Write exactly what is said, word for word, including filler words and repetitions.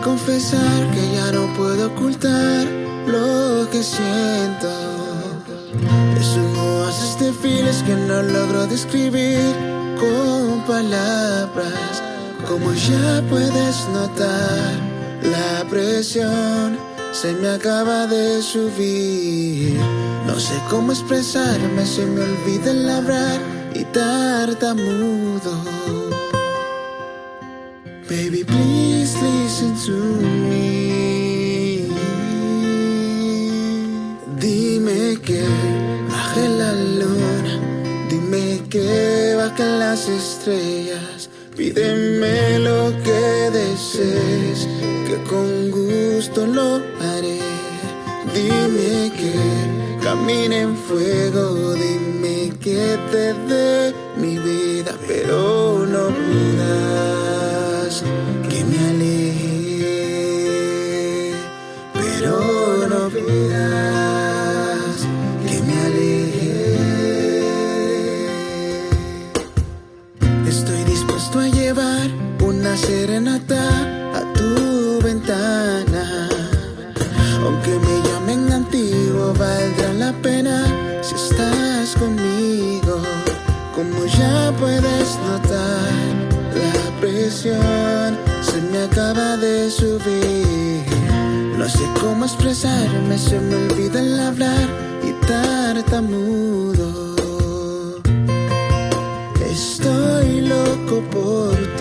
confesar que ya no puedo ocultar lo que siento. Es un oasis de feelings que no logro describir con palabras. Como ya puedes notar, la presión se me acaba de subir. No sé cómo expresarme, se me olvida el hablar y tartamudo. Baby, please listen to me. Dime que baje la luna, dime que bajen las estrellas. Pídeme lo que desees, que con gusto lo haré. Dime que camine en fuego, dime que te dé mi vida, pero no pidas que me aleje, pero no pidas que me aleje. Estoy dispuesto a llevar una serenata a tu ventana. Aunque me llamen antiguo, valdrá la pena si estás conmigo. Como ya puedes notar, la presión se me acaba de subir. No sé cómo expresarme, se me olvida el hablar y tartamudo. Estoy loco por